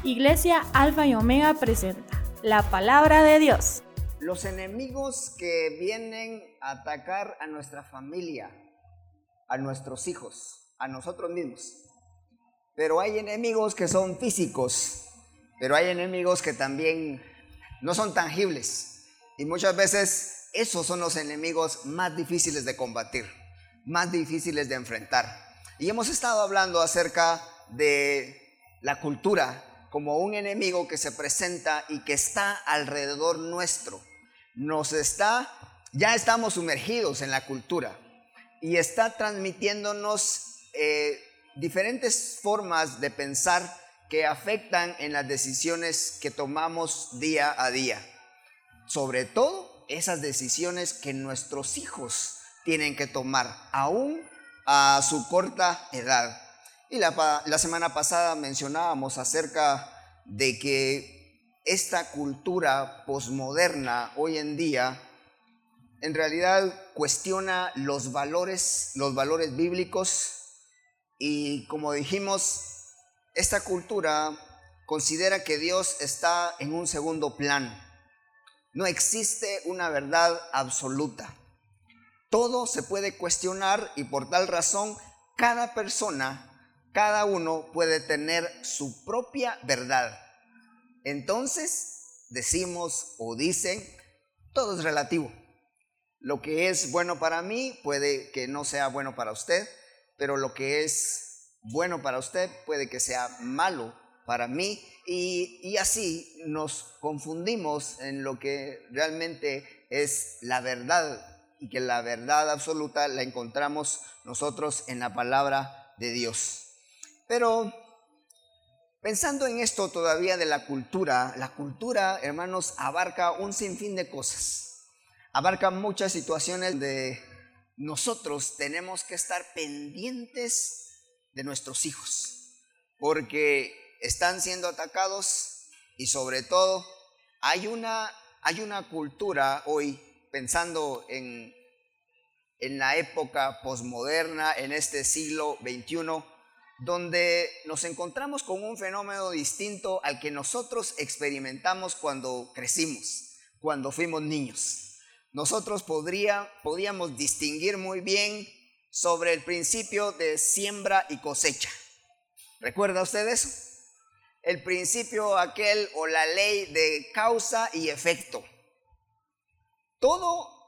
Iglesia Alfa y Omega presenta la palabra de Dios. Los enemigos que vienen a atacar a nuestra familia, a nuestros hijos, a nosotros mismos. Pero hay enemigos que son físicos, pero hay enemigos que también no son tangibles. Y muchas veces esos son los enemigos más difíciles de combatir, más difíciles de enfrentar. Y hemos estado hablando acerca de la cultura como un enemigo que se presenta y que está alrededor nuestro. Ya estamos sumergidos en la cultura y está transmitiéndonos diferentes formas de pensar que afectan en las decisiones que tomamos día a día. Sobre todo esas decisiones que nuestros hijos tienen que tomar aún a su corta edad. Y la semana pasada mencionábamos acerca de que esta cultura posmoderna hoy en día en realidad cuestiona los valores bíblicos, y como dijimos, esta cultura considera que Dios está en un segundo plano. No existe una verdad absoluta. Todo se puede cuestionar y por tal razón cada uno puede tener su propia verdad. Entonces decimos o dicen, todo es relativo. Lo que es bueno para mí puede que no sea bueno para usted, pero lo que es bueno para usted puede que sea malo para mí, y así nos confundimos en lo que realmente es la verdad, y que la verdad absoluta la encontramos nosotros en la palabra de Dios. Pero pensando en esto todavía de la cultura, hermanos, abarca un sinfín de cosas. Abarca muchas situaciones de nosotros tenemos que estar pendientes de nuestros hijos, porque están siendo atacados, y sobre todo hay una cultura hoy, pensando en la época posmoderna, en este siglo XXI, donde nos encontramos con un fenómeno distinto al que nosotros experimentamos cuando crecimos, cuando fuimos niños. Nosotros podíamos distinguir muy bien sobre el principio de siembra y cosecha. ¿Recuerda usted eso? El principio aquel, o la ley de causa y efecto. Todo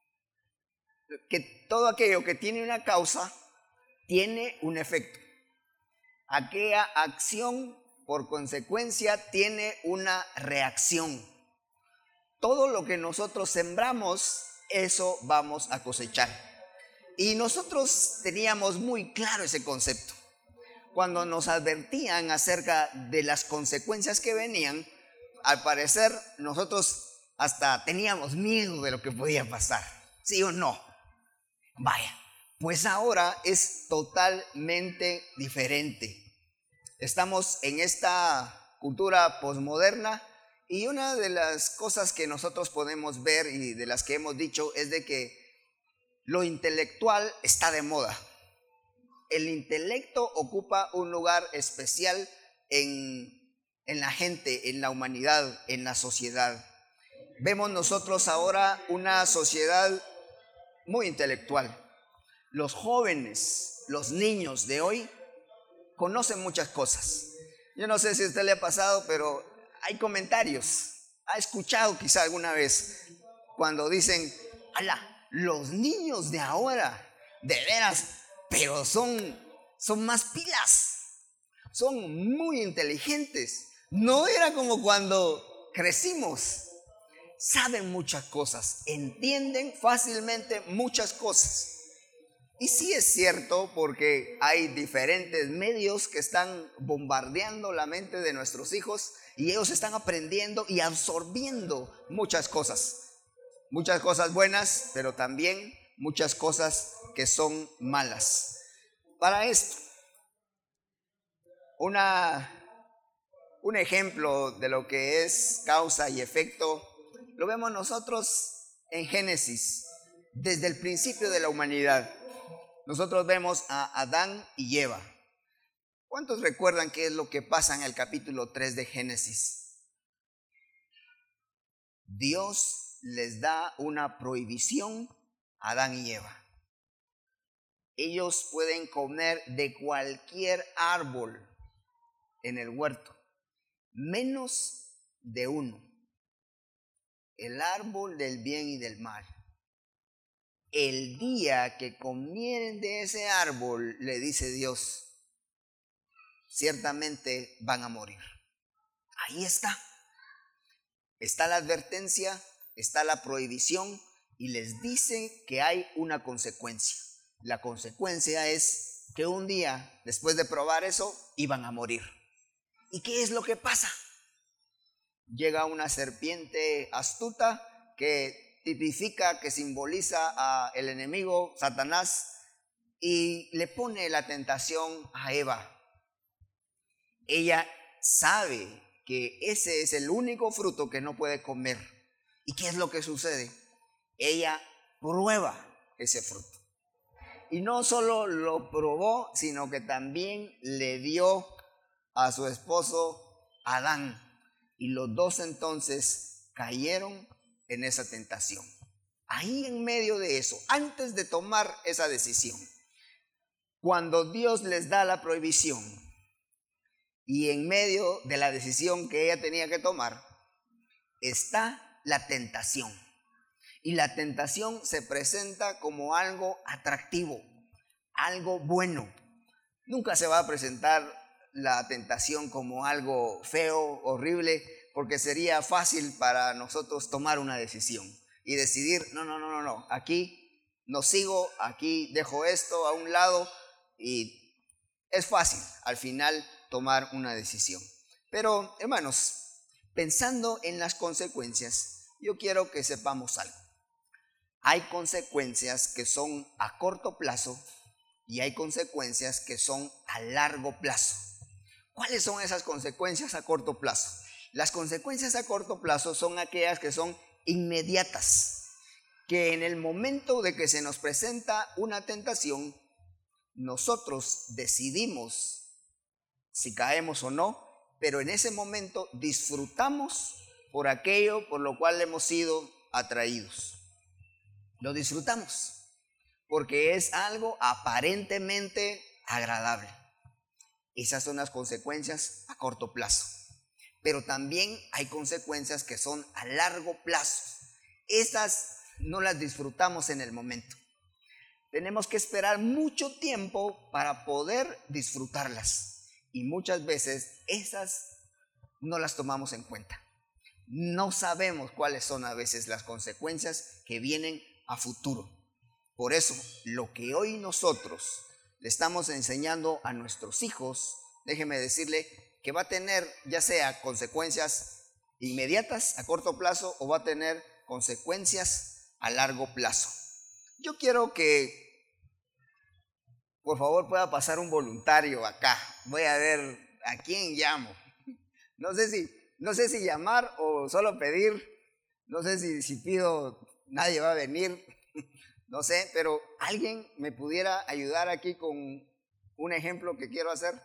aquello que tiene una causa tiene un efecto. Aquella acción, por consecuencia, tiene una reacción. Todo lo que nosotros sembramos, eso vamos a cosechar. Y nosotros teníamos muy claro ese concepto. Cuando nos advertían acerca de las consecuencias que venían, al parecer nosotros hasta teníamos miedo de lo que podía pasar. ¿Sí o no? Vaya, pues ahora es totalmente diferente. Estamos en esta cultura posmoderna, y una de las cosas que nosotros podemos ver y de las que hemos dicho es de que lo intelectual está de moda. El intelecto ocupa un lugar especial en la gente, en la humanidad, en la sociedad. Vemos nosotros ahora una sociedad muy intelectual. Los jóvenes, los niños de hoy conocen muchas cosas. Yo no sé si a usted le ha pasado, pero hay comentarios. ¿Ha escuchado quizá alguna vez cuando dicen, ala, los niños de ahora, de veras, pero son más pilas, son muy inteligentes? No era como cuando crecimos. Saben muchas cosas, entienden fácilmente muchas cosas. Y sí es cierto, porque hay diferentes medios que están bombardeando la mente de nuestros hijos, y ellos están aprendiendo y absorbiendo muchas cosas buenas, pero también muchas cosas que son malas. Para esto, un ejemplo de lo que es causa y efecto lo vemos nosotros en Génesis, desde el principio de la humanidad. Nosotros vemos a Adán y Eva. ¿Cuántos recuerdan qué es lo que pasa en el capítulo 3 de Génesis? Dios les da una prohibición a Adán y Eva. Ellos pueden comer de cualquier árbol en el huerto, menos de uno, el árbol del bien y del mal. El día que comieren de ese árbol, le dice Dios, ciertamente van a morir. Ahí está. Está la advertencia, está la prohibición y les dice que hay una consecuencia. La consecuencia es que un día, después de probar eso, iban a morir. ¿Y qué es lo que pasa? Llega una serpiente astuta que tipifica, que simboliza al enemigo, Satanás, y le pone la tentación a Eva. Ella sabe que ese es el único fruto que no puede comer. ¿Y qué es lo que sucede? Ella prueba ese fruto. Y no solo lo probó, sino que también le dio a su esposo Adán. Y los dos entonces cayeron en esa tentación. Ahí en medio de eso, antes de tomar esa decisión, cuando Dios les da la prohibición y en medio de la decisión que ella tenía que tomar, está la tentación. Y la tentación se presenta como algo atractivo, algo bueno. Nunca se va a presentar la tentación como algo feo, horrible, porque sería fácil para nosotros tomar una decisión y decidir, no, aquí no sigo, aquí dejo esto a un lado, y es fácil al final tomar una decisión. Pero, hermanos, pensando en las consecuencias, yo quiero que sepamos algo. Hay consecuencias que son a corto plazo y hay consecuencias que son a largo plazo. ¿Cuáles son esas consecuencias a corto plazo? Las consecuencias a corto plazo son aquellas que son inmediatas, que en el momento de que se nos presenta una tentación, nosotros decidimos si caemos o no, pero en ese momento disfrutamos por aquello por lo cual hemos sido atraídos. Lo disfrutamos porque es algo aparentemente agradable. Esas son las consecuencias a corto plazo. Pero también hay consecuencias que son a largo plazo. Estas no las disfrutamos en el momento. Tenemos que esperar mucho tiempo para poder disfrutarlas. Y muchas veces esas no las tomamos en cuenta. No sabemos cuáles son a veces las consecuencias que vienen a futuro. Por eso, lo que hoy nosotros le estamos enseñando a nuestros hijos, déjeme decirle que va a tener ya sea consecuencias inmediatas a corto plazo o va a tener consecuencias a largo plazo. Yo quiero que por favor pueda pasar un voluntario acá. Voy a ver a quién llamo. No sé si llamar o solo pedir. No sé si pido, nadie va a venir. No sé, pero ¿alguien me pudiera ayudar aquí con un ejemplo que quiero hacer?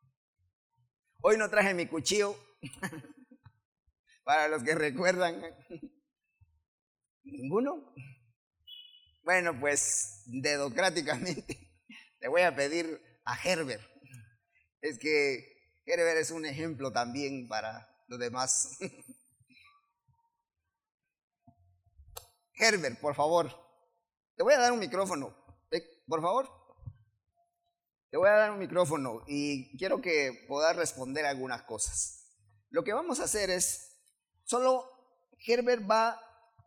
Hoy no traje mi cuchillo, para los que recuerdan. ¿Ninguno? Bueno, pues dedocráticamente le voy a pedir a Herbert. Es que Herbert es un ejemplo también para los demás. Herbert, por favor. Te voy a dar un micrófono, por favor. Te voy a dar un micrófono y quiero que puedas responder algunas cosas. Lo que vamos a hacer es, solo Herbert va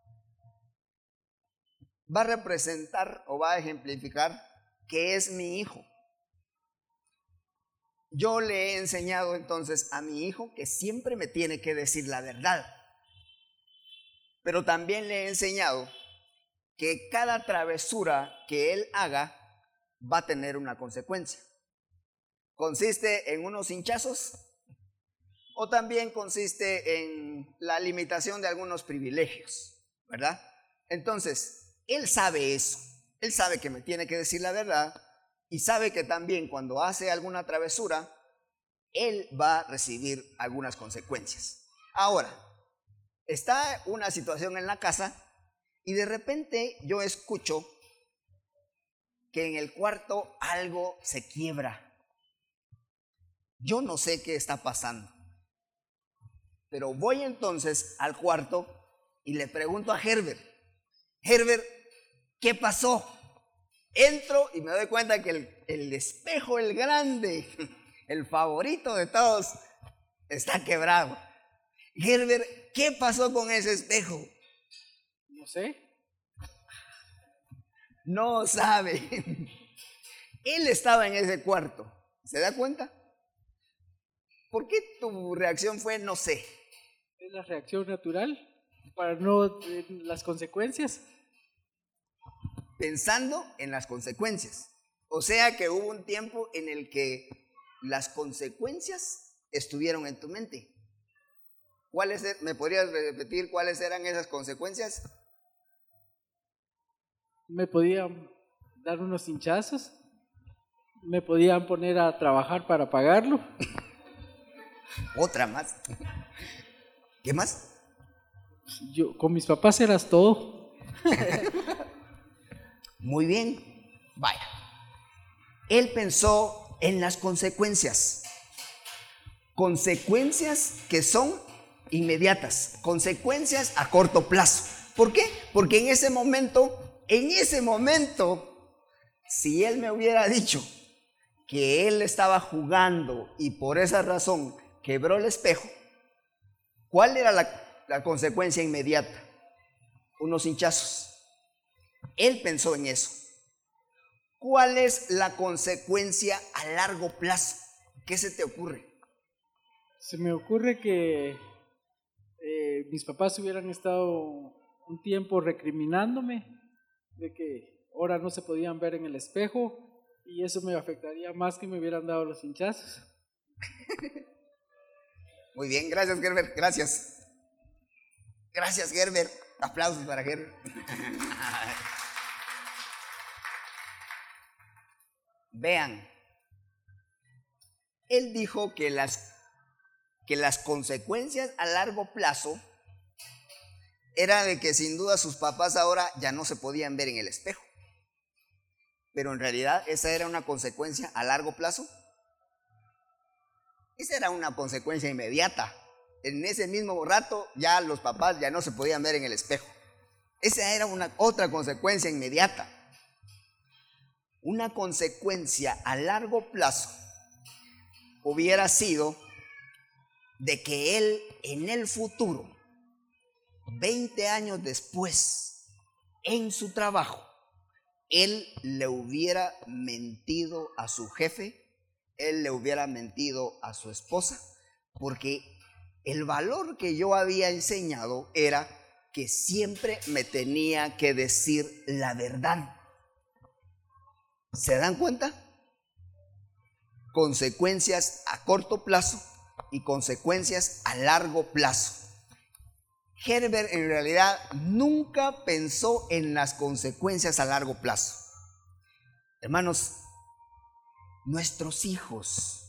a representar o va a ejemplificar que es mi hijo. Yo le he enseñado entonces a mi hijo que siempre me tiene que decir la verdad. Pero también le he enseñado que cada travesura que él haga va a tener una consecuencia. ¿Consiste en unos hinchazos? ¿O también consiste en la limitación de algunos privilegios? ¿Verdad? Entonces, él sabe eso. Él sabe que me tiene que decir la verdad y sabe que también cuando hace alguna travesura él va a recibir algunas consecuencias. Ahora, está una situación en la casa y de repente yo escucho que en el cuarto algo se quiebra. Yo no sé qué está pasando, pero voy entonces al cuarto y le pregunto a Herbert, Herbert, ¿qué pasó? Entro y me doy cuenta que el espejo, el grande, el favorito de todos, está quebrado. Herbert, ¿qué pasó con ese espejo? No sé. No sabe. Él estaba en ese cuarto. ¿Se da cuenta? ¿Por qué tu reacción fue no sé? Es la reacción natural para no las consecuencias. Pensando en las consecuencias. O sea que hubo un tiempo en el que las consecuencias estuvieron en tu mente. ¿Me podrías repetir cuáles eran esas consecuencias? Me podían dar unos hinchazos, me podían poner a trabajar para pagarlo. Otra más. ¿Qué más? Yo, con mis papás eras todo. Muy bien. Vaya. Él pensó en las consecuencias. Consecuencias que son inmediatas. Consecuencias a corto plazo. ¿Por qué? Porque en ese momento, si él me hubiera dicho que él estaba jugando y por esa razón quebró el espejo, ¿cuál era la consecuencia inmediata? Unos hinchazos. Él pensó en eso. ¿Cuál es la consecuencia a largo plazo? ¿Qué se te ocurre? Se me ocurre que mis papás hubieran estado un tiempo recriminándome de que ahora no se podían ver en el espejo y eso me afectaría más que me hubieran dado los hinchazos. Muy bien, gracias Gerber, gracias. Gracias Gerber, aplausos para Gerber. Vean, él dijo que las consecuencias a largo plazo era de que sin duda sus papás ahora ya no se podían ver en el espejo. Pero en realidad esa era una consecuencia a largo plazo. Esa era una consecuencia inmediata. En ese mismo rato ya los papás ya no se podían ver en el espejo. Esa era otra consecuencia inmediata. Una consecuencia a largo plazo hubiera sido de que él en el futuro, 20 años después, en su trabajo, él le hubiera mentido a su jefe, él le hubiera mentido a su esposa, porque el valor que yo había enseñado era que siempre me tenía que decir la verdad. ¿Se dan cuenta? Consecuencias a corto plazo y consecuencias a largo plazo. Herbert en realidad nunca pensó en las consecuencias a largo plazo. Hermanos, nuestros hijos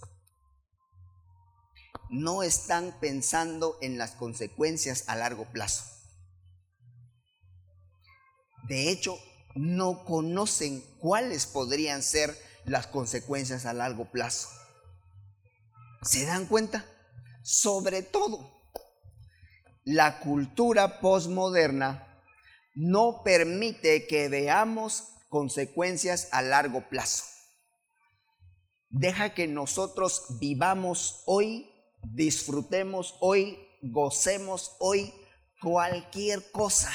no están pensando en las consecuencias a largo plazo. De hecho, no conocen cuáles podrían ser las consecuencias a largo plazo. ¿Se dan cuenta? Sobre todo, la cultura posmoderna no permite que veamos consecuencias a largo plazo. Deja que nosotros vivamos hoy, disfrutemos hoy, gocemos hoy cualquier cosa.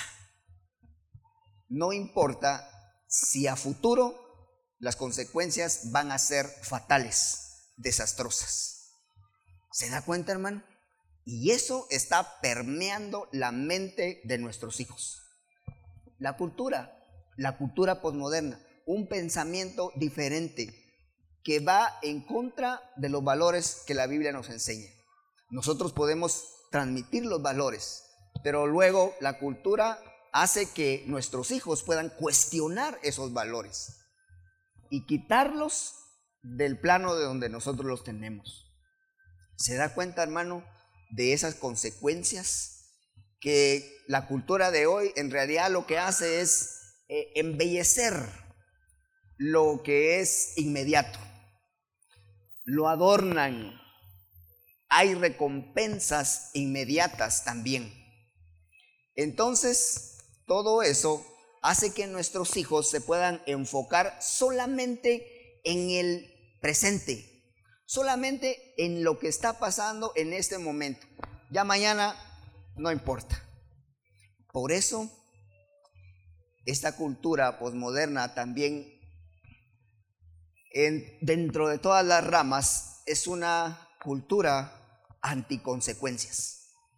No importa si a futuro las consecuencias van a ser fatales, desastrosas. ¿Se da cuenta, hermano? Y eso está permeando la mente de nuestros hijos. La cultura posmoderna, un pensamiento diferente que va en contra de los valores que la Biblia nos enseña. Nosotros podemos transmitir los valores, pero luego la cultura hace que nuestros hijos puedan cuestionar esos valores y quitarlos del plano de donde nosotros los tenemos. ¿Se da cuenta, hermano, de esas consecuencias? Que la cultura de hoy en realidad lo que hace es embellecer lo que es inmediato. Lo adornan. Hay recompensas inmediatas también. Entonces, todo eso hace que nuestros hijos se puedan enfocar solamente en el presente, solamente en lo que está pasando en este momento. Ya mañana no importa. Por eso, esta cultura posmoderna también, dentro de todas las ramas, es una cultura anticonsecuencias.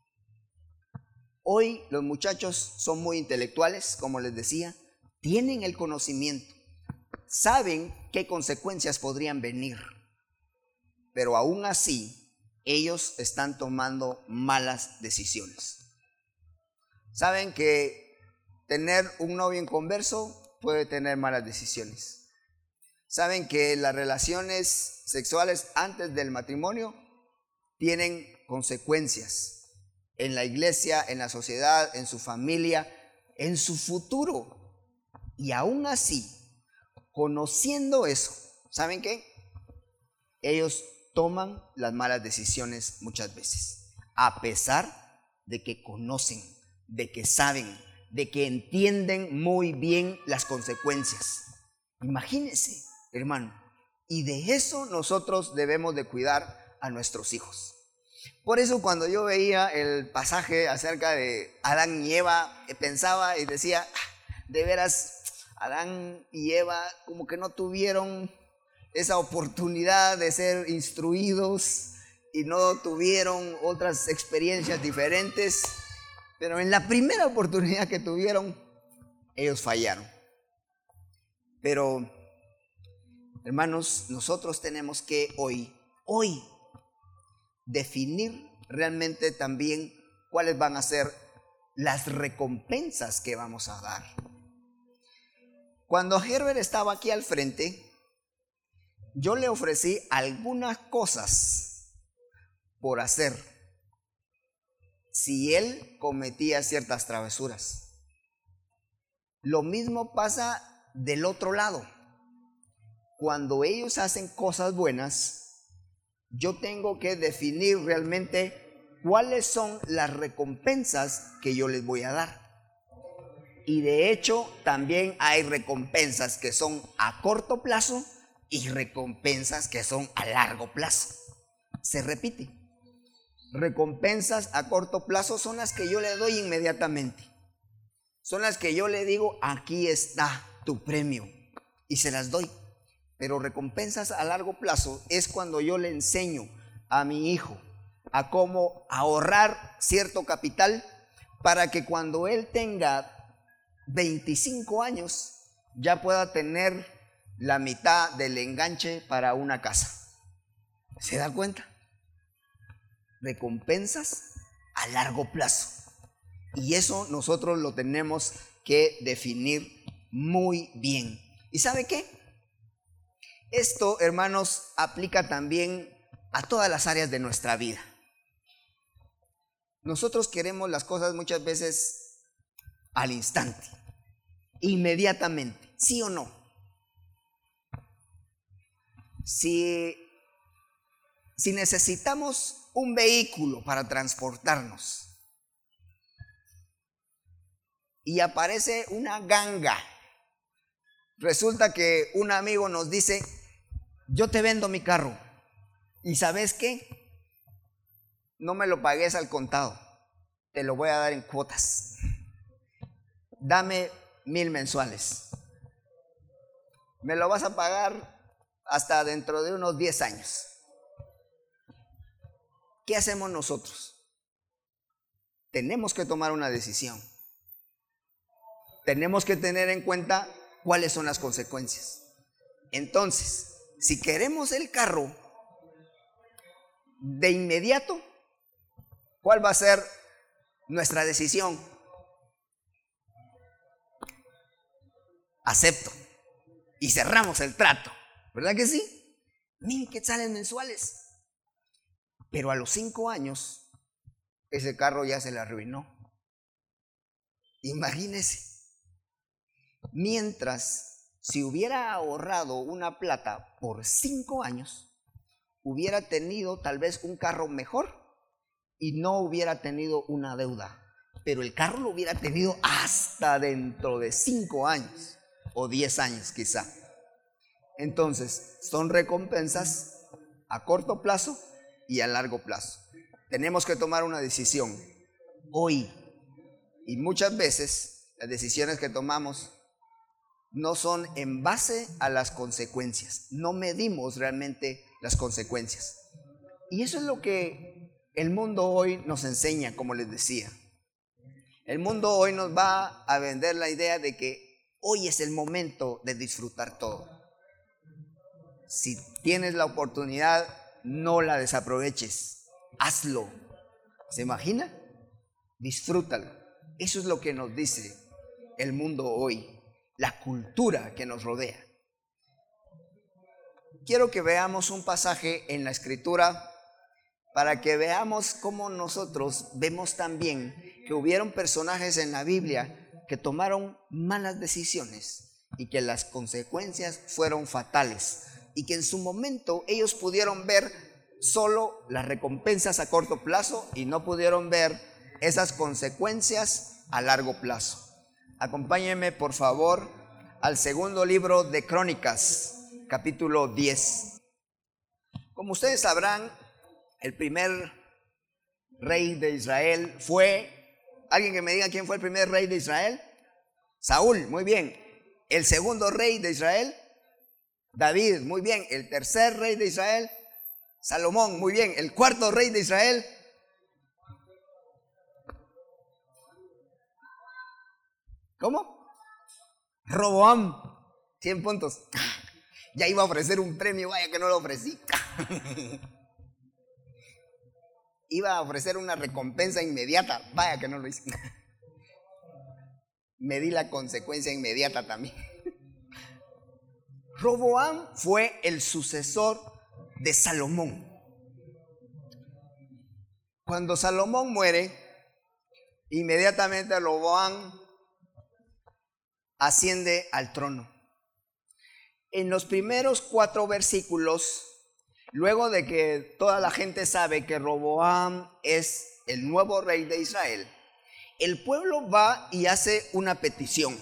Hoy los muchachos son muy intelectuales, como les decía, tienen el conocimiento, saben qué consecuencias podrían venir, pero aún así ellos están tomando malas decisiones. Saben que tener un novio inconverso puede tener malas decisiones. Saben que las relaciones sexuales antes del matrimonio tienen consecuencias en la iglesia, en la sociedad, en su familia, en su futuro. Y aún así, conociendo eso, ¿saben qué? Ellos toman las malas decisiones muchas veces, a pesar de que conocen, de que saben, de que entienden muy bien las consecuencias. Imagínense, hermano, y de eso nosotros debemos de cuidar a nuestros hijos. Por eso cuando yo veía el pasaje acerca de Adán y Eva, pensaba y decía, de veras, Adán y Eva como que no tuvieron esa oportunidad de ser instruidos y no tuvieron otras experiencias diferentes, pero en la primera oportunidad que tuvieron, ellos fallaron. Pero, hermanos, nosotros tenemos que hoy definir realmente también cuáles van a ser las recompensas que vamos a dar. Cuando Herbert estaba aquí al frente, yo le ofrecí algunas cosas por hacer si él cometía ciertas travesuras. Lo mismo pasa del otro lado. Cuando ellos hacen cosas buenas, yo tengo que definir realmente cuáles son las recompensas que yo les voy a dar. Y de hecho, también hay recompensas que son a corto plazo y recompensas que son a largo plazo. Se repite. Recompensas a corto plazo son las que yo le doy inmediatamente. Son las que yo le digo, aquí está tu premio, y se las doy. Pero recompensas a largo plazo es cuando yo le enseño a mi hijo a cómo ahorrar cierto capital para que cuando él tenga 25 años ya pueda tener la mitad del enganche para una casa. ¿Se da cuenta? Recompensas a largo plazo. Y eso nosotros lo tenemos que definir muy bien. ¿Y sabe qué? Esto, hermanos, aplica también a todas las áreas de nuestra vida. Nosotros queremos las cosas muchas veces al instante, inmediatamente, ¿sí o no? Si necesitamos un vehículo para transportarnos y aparece una ganga, resulta que un amigo nos dice, yo te vendo mi carro, y ¿sabes qué? No me lo pagues al contado, te lo voy a dar en cuotas. Dame 1,000 mensuales. Me lo vas a pagar hasta dentro de unos 10 años. ¿Qué hacemos nosotros? Tenemos que tomar una decisión. Tenemos que tener en cuenta cuáles son las consecuencias. Entonces, si queremos el carro de inmediato, ¿cuál va a ser nuestra decisión? Acepto y cerramos el trato, ¿verdad que sí? 1,000 quetzales mensuales. Pero a los 5 años, ese carro ya se le arruinó. Imagínese. Mientras, si hubiera ahorrado una plata por 5 años, hubiera tenido tal vez un carro mejor y no hubiera tenido una deuda. Pero el carro lo hubiera tenido hasta dentro de 5 años o 10 años quizá. Entonces, son recompensas a corto plazo y a largo plazo. Tenemos que tomar una decisión hoy. Y muchas veces las decisiones que tomamos no son en base a las consecuencias. No medimos realmente las consecuencias. Y eso es lo que el mundo hoy nos enseña, como les decía. El mundo hoy nos va a vender la idea de que hoy es el momento de disfrutar todo. Si tienes la oportunidad, no la desaproveches. Hazlo. ¿Se imagina? Disfrútalo. Eso es lo que nos dice el mundo hoy, la cultura que nos rodea. Quiero que veamos un pasaje en la Escritura para que veamos cómo nosotros vemos también que hubieron personajes en la Biblia que tomaron malas decisiones y que las consecuencias fueron fatales y que en su momento ellos pudieron ver solo las recompensas a corto plazo y no pudieron ver esas consecuencias a largo plazo. Acompáñenme por favor al segundo libro de Crónicas, capítulo 10. Como ustedes sabrán, el primer rey de Israel fue, ¿alguien que me diga quién fue el primer rey de Israel? Saúl, muy bien. El segundo rey de Israel, David, muy bien. El tercer rey de Israel, Salomón, muy bien. El cuarto rey de Israel, ¿cómo? Roboam, 100 puntos. Ya iba a ofrecer un premio, vaya que no lo ofrecí. Iba a ofrecer una recompensa inmediata, vaya que no lo hice. Me di la consecuencia inmediata también. Roboam fue el sucesor de Salomón. Cuando Salomón muere, inmediatamente Roboam asciende al trono. En los primeros 4 versículos, luego de que toda la gente sabe que Roboam es el nuevo rey de Israel, el pueblo va y hace una petición.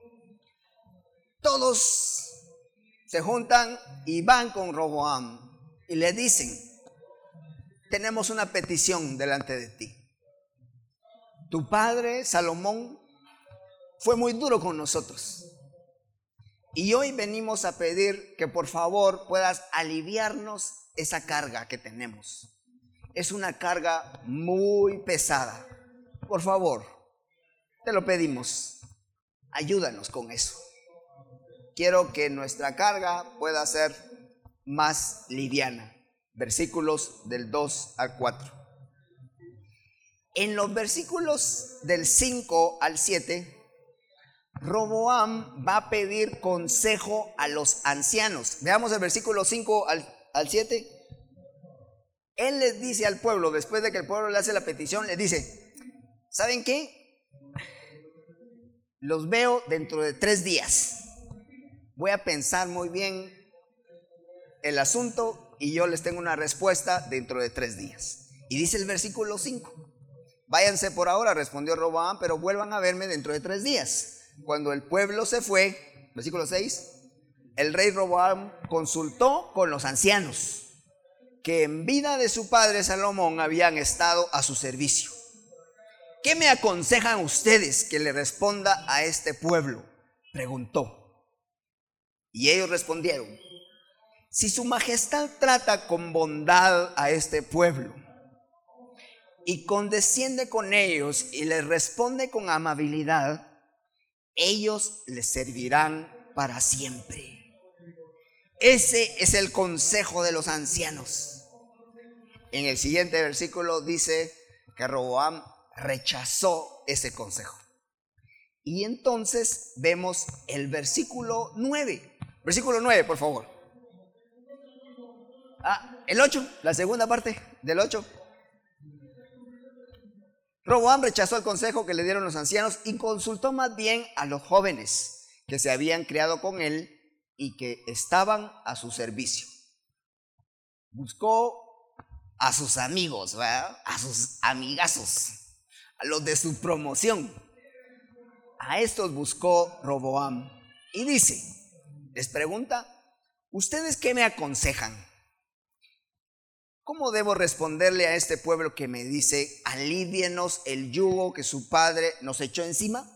Todos se juntan y van con Roboam y le dicen: tenemos una petición delante de ti. Tu padre Salomón fue muy duro con nosotros y hoy venimos a pedir que por favor puedas aliviarnos esa carga que tenemos. Es una carga muy pesada. Por favor, te lo pedimos, ayúdanos con eso. Quiero que nuestra carga pueda ser más liviana. Versículos del 2 al 4. En los versículos del 5 al 7, Roboam va a pedir consejo a los ancianos. Veamos el versículo 5 al 7. Él les dice al pueblo, después de que el pueblo le hace la petición, les dice: ¿saben qué? Los veo dentro de 3 días. Voy a pensar muy bien el asunto y yo les tengo una respuesta dentro de 3 días. Y dice el versículo 5: váyanse por ahora, respondió Roboam, pero vuelvan a verme dentro de 3 días. Cuando el pueblo se fue, versículo 6, el rey Roboam consultó con los ancianos que en vida de su padre Salomón habían estado a su servicio. ¿Qué me aconsejan ustedes que le responda a este pueblo?, preguntó. Y ellos respondieron: si su majestad trata con bondad a este pueblo y condesciende con ellos y les responde con amabilidad, ellos les servirán para siempre. Ese es el consejo de los ancianos. En el siguiente versículo dice que Roboam rechazó ese consejo. Y entonces vemos el versículo 9. Versículo 9, por favor. El 8, la segunda parte. del 8. Roboam rechazó el consejo que le dieron los ancianos y consultó más bien a los jóvenes que se habían criado con él y que estaban a su servicio. Buscó a sus amigos, ¿verdad? A sus amigazos, a los de su promoción. A estos buscó Roboam y dice, les pregunta, ¿ustedes qué me aconsejan? ¿Cómo debo responderle a este pueblo que me dice, alívienos el yugo que su padre nos echó encima?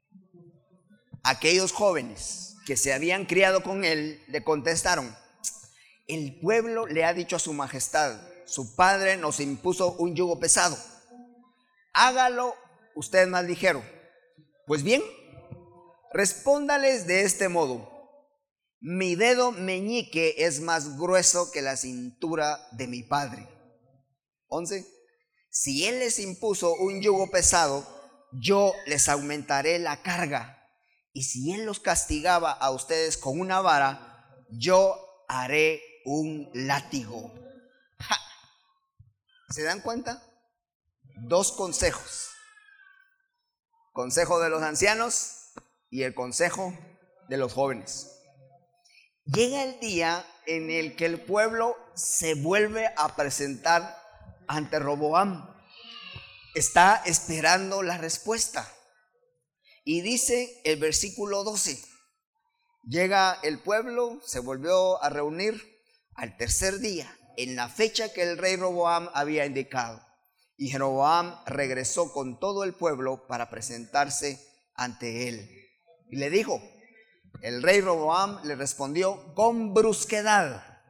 Aquellos jóvenes que se habían criado con él le contestaron, el pueblo le ha dicho a su majestad, su padre nos impuso un yugo pesado, hágalo usted más ligero. Pues bien, respóndales de este modo, mi dedo meñique es más grueso que la cintura de mi padre. 11. Si él les impuso un yugo pesado, yo les aumentaré la carga. Y si él los castigaba a ustedes con una vara, yo haré un látigo. ¡Ja! ¿Se dan cuenta? Dos consejos. Consejo de los ancianos y el consejo de los jóvenes. Llega el día en el que el pueblo se vuelve a presentar ante Roboam. Está esperando la respuesta. Y dice el versículo 12, llega el pueblo, se volvió a reunir al tercer día, en la fecha que el rey Roboam había indicado. Y Jeroboam regresó con todo el pueblo para presentarse ante él. Y le dijo, el rey Roboam le respondió con brusquedad,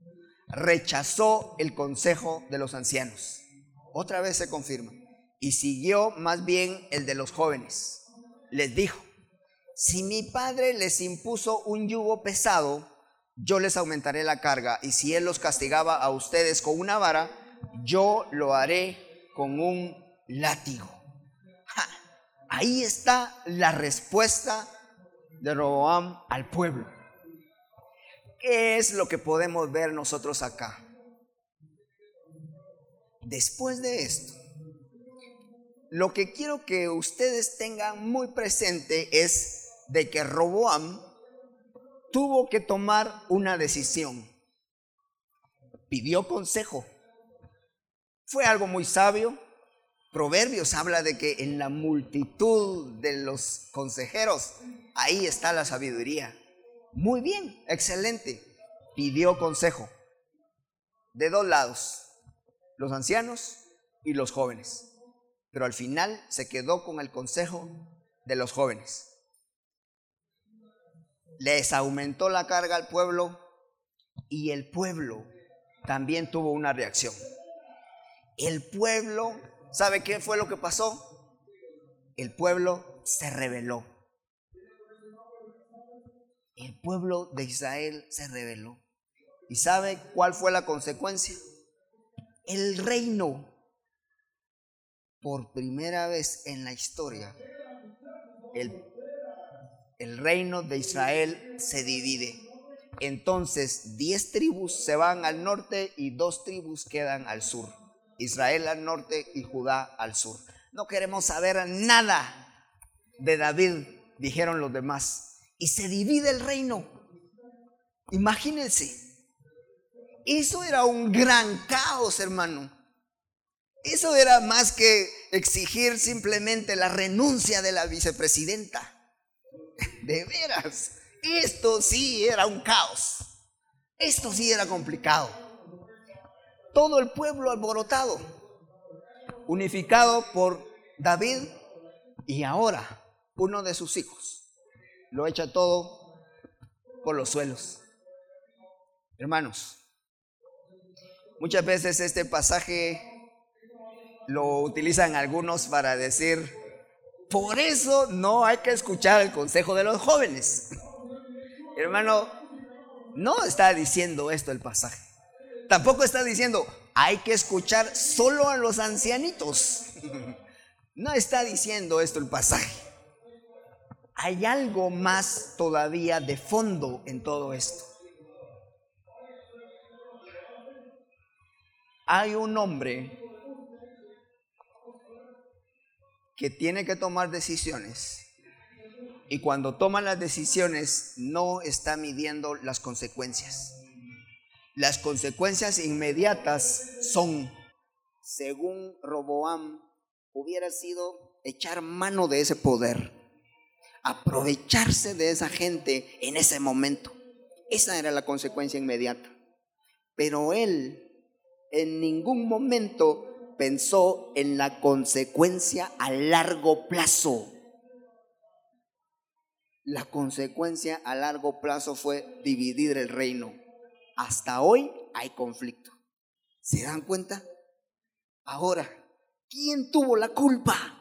rechazó el consejo de los ancianos. Otra vez se confirma. Y siguió más bien el de los jóvenes. Les dijo, si mi padre les impuso un yugo pesado, yo les aumentaré la carga. Y si él los castigaba a ustedes con una vara, yo lo haré con un látigo. ¡Ja! Ahí está la respuesta de Roboam al pueblo. ¿Qué es lo que podemos ver nosotros acá? Después de esto, lo que quiero que ustedes tengan muy presente es de que Roboam tuvo que tomar una decisión. Pidió consejo. Fue algo muy sabio. Proverbios habla de que en la multitud de los consejeros, ahí está la sabiduría. Muy bien, excelente. Pidió consejo de dos lados, los ancianos y los jóvenes. Pero al final se quedó con el consejo de los jóvenes. Les aumentó la carga al pueblo y el pueblo también tuvo una reacción. El pueblo, ¿sabe qué fue lo que pasó? El pueblo se rebeló. El pueblo de Israel se rebeló. ¿Y sabe cuál fue la consecuencia? El reino, por primera vez en la historia, el reino de Israel se divide. Entonces 10 tribus se van al norte y 2 tribus quedan al sur. Israel al norte y Judá al sur. No queremos saber nada de David, dijeron los demás. Y se divide el reino. Imagínense. Eso era un gran caos, hermano. Eso era más que exigir simplemente la renuncia de la vicepresidenta. De veras, esto sí era un caos. Esto sí era complicado. Todo el pueblo alborotado, unificado por David, y ahora uno de sus hijos lo echa todo por los suelos. Hermanos, muchas veces este pasaje lo utilizan algunos para decir, por eso no hay que escuchar el consejo de los jóvenes. Hermano, no está diciendo esto el pasaje. Tampoco está diciendo, hay que escuchar solo a los ancianitos. No está diciendo esto el pasaje. Hay algo más todavía de fondo en todo esto. Hay un hombre que tiene que tomar decisiones y cuando toma las decisiones no está midiendo las consecuencias. Las consecuencias inmediatas son, según Roboam, hubiera sido echar mano de ese poder, aprovecharse de esa gente en ese momento. Esa era la consecuencia inmediata. Pero él en ningún momento pensó en la consecuencia a largo plazo. La consecuencia a largo plazo fue dividir el reino. Hasta hoy hay conflicto. ¿Se dan cuenta? Ahora, ¿quién tuvo la culpa?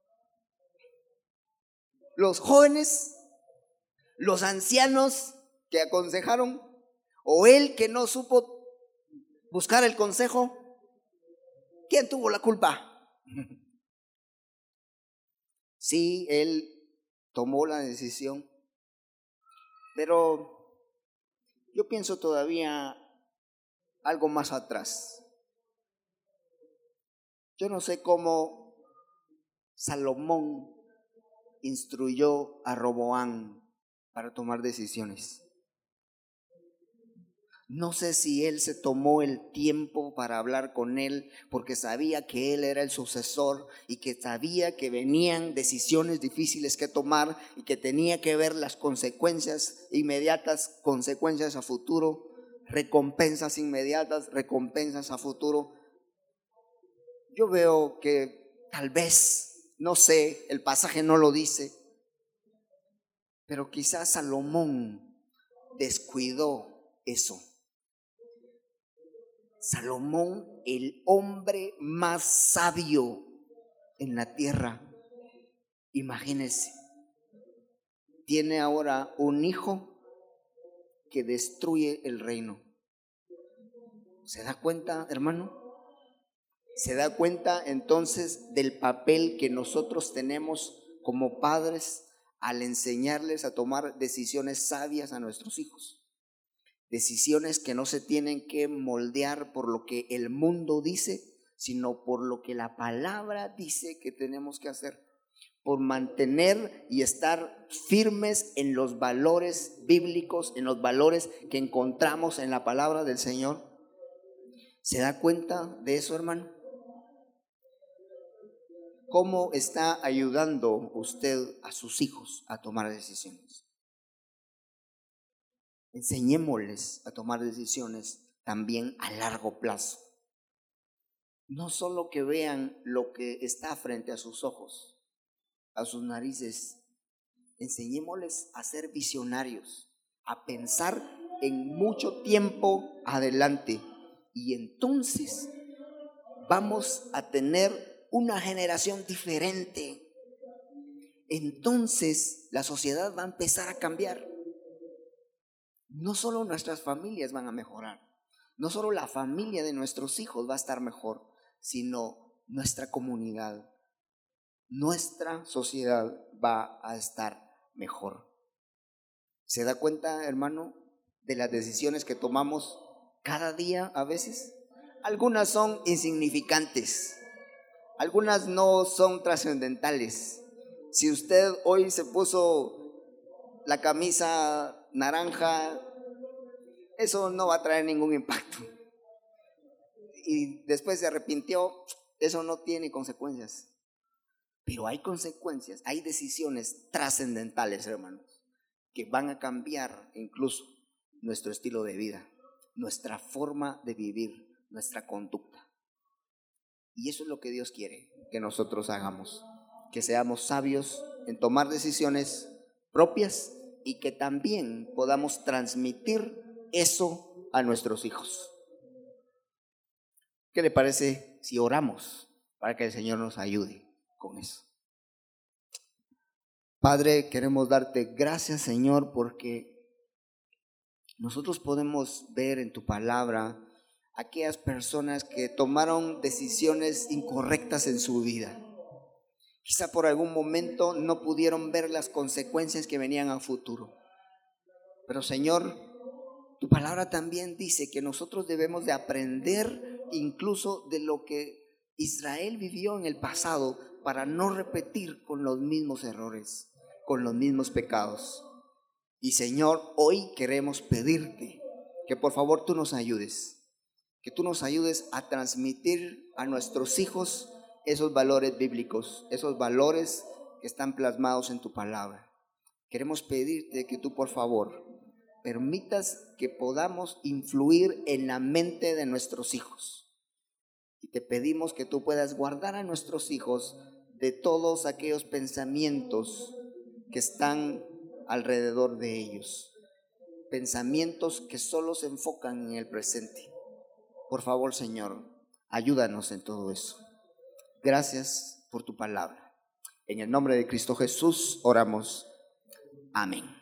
¿Los jóvenes? ¿Los ancianos que aconsejaron? ¿O él que no supo buscar el consejo? ¿Quién tuvo la culpa? Sí, él tomó la decisión, pero yo pienso todavía algo más atrás. Yo no sé cómo Salomón instruyó a Roboam para tomar decisiones. No sé si él se tomó el tiempo para hablar con él porque sabía que él era el sucesor y que sabía que venían decisiones difíciles que tomar y que tenía que ver las consecuencias inmediatas, consecuencias a futuro, recompensas inmediatas, recompensas a futuro. Yo veo que tal vez, no sé, el pasaje no lo dice, pero quizás Salomón descuidó eso. Salomón, el hombre más sabio en la tierra, imagínense, tiene ahora un hijo que destruye el reino. ¿Se da cuenta, hermano? ¿Se da cuenta entonces del papel que nosotros tenemos como padres al enseñarles a tomar decisiones sabias a nuestros hijos? Decisiones que no se tienen que moldear por lo que el mundo dice, sino por lo que la palabra dice que tenemos que hacer, por mantener y estar firmes en los valores bíblicos, en los valores que encontramos en la palabra del Señor. ¿Se da cuenta de eso, hermano? ¿Cómo está ayudando usted a sus hijos a tomar decisiones? Enseñémosles a tomar decisiones también a largo plazo. No solo que vean lo que está frente a sus ojos, a sus narices. Enseñémosles a ser visionarios, a pensar en mucho tiempo adelante. Y entonces vamos a tener una generación diferente. Entonces la sociedad va a empezar a cambiar. No solo nuestras familias van a mejorar, no solo la familia de nuestros hijos va a estar mejor, sino nuestra comunidad, nuestra sociedad va a estar mejor. ¿Se da cuenta, hermano, de las decisiones que tomamos cada día a veces? Algunas son insignificantes, algunas no son trascendentales. Si usted hoy se puso la camisa naranja, eso no va a traer ningún impacto. Y después se arrepintió, eso no tiene consecuencias. Pero hay consecuencias, hay decisiones trascendentales, hermanos, que van a cambiar incluso nuestro estilo de vida, nuestra forma de vivir, nuestra conducta. Y eso es lo que Dios quiere que nosotros hagamos, que seamos sabios en tomar decisiones propias y que también podamos transmitir eso a nuestros hijos. ¿Qué le parece si oramos para que el Señor nos ayude con eso? Padre, queremos darte gracias, Señor, porque nosotros podemos ver en tu palabra aquellas personas que tomaron decisiones incorrectas en su vida. Quizá por algún momento no pudieron ver las consecuencias que venían a futuro. Pero Señor, tu palabra también dice que nosotros debemos de aprender incluso de lo que Israel vivió en el pasado, para no repetir con los mismos errores, con los mismos pecados. Y Señor, hoy queremos pedirte que por favor tú nos ayudes, que tú nos ayudes a transmitir a nuestros hijos esos valores bíblicos, esos valores que están plasmados en tu palabra. Queremos pedirte que tú por favor permitas que podamos influir en la mente de nuestros hijos. Y te pedimos que tú puedas guardar a nuestros hijos de todos aquellos pensamientos que están alrededor de ellos, pensamientos que solo se enfocan en el presente. Por favor, Señor, ayúdanos en todo eso. Gracias por tu palabra. En el nombre de Cristo Jesús oramos. Amén.